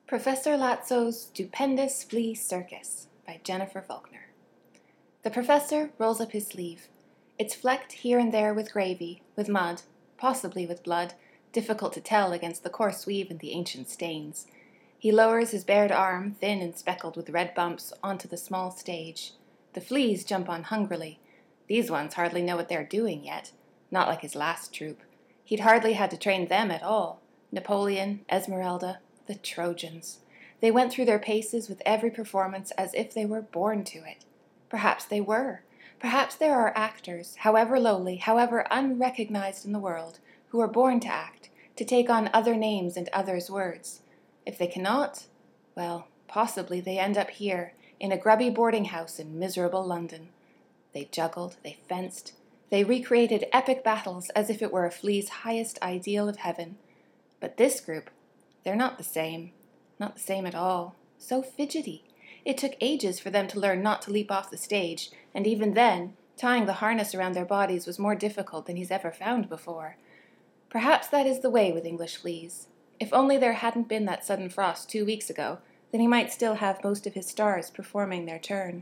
Professor Latzo's Stupendous Flea Circus by Jennifer Faulkner. The professor rolls up his sleeve. It's flecked here and there with gravy, with mud, possibly with blood, difficult to tell against the coarse weave and the ancient stains. He lowers his bared arm, thin and speckled with red bumps, onto the small stage. The fleas jump on hungrily. These ones hardly know what they're doing yet, not like his last troupe. He'd hardly had to train them at all. Napoleon, Esmeralda, the Trojans. They went through their paces with every performance as if they were born to it. Perhaps they were. Perhaps there are actors, however lowly, however unrecognized in the world, who are born to act, to take on other names and others' words. If they cannot, well, possibly they end up here, in a grubby boarding house in miserable London. They juggled, they fenced, they recreated epic battles as if it were a flea's highest ideal of heaven. But this group, they're not the same at all. So fidgety. It took ages for them to learn not to leap off the stage, and even then, tying the harness around their bodies was more difficult than he's ever found before. Perhaps that is the way with English fleas. If only there hadn't been that sudden frost 2 weeks ago, then he might still have most of his stars performing their turn.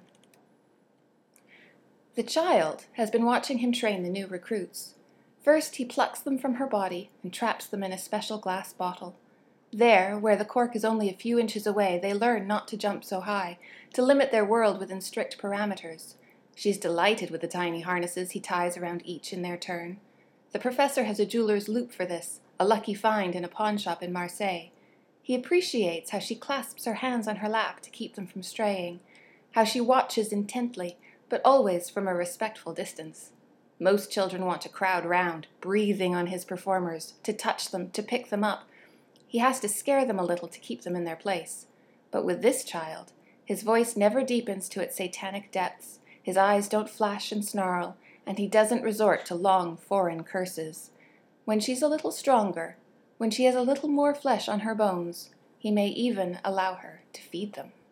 The child has been watching him train the new recruits. First, he plucks them from her body and traps them in a special glass bottle. There, where the cork is only a few inches away, they learn not to jump so high, to limit their world within strict parameters. She's delighted with the tiny harnesses he ties around each in their turn. The professor has a jeweler's loop for this, a lucky find in a pawn shop in Marseille. He appreciates how she clasps her hands on her lap to keep them from straying, how she watches intently, but always from a respectful distance. Most children want to crowd round, breathing on his performers, to touch them, to pick them up. He has to scare them a little to keep them in their place. But with this child, his voice never deepens to its satanic depths, his eyes don't flash and snarl, and he doesn't resort to long foreign curses. When she's a little stronger, when she has a little more flesh on her bones, he may even allow her to feed them.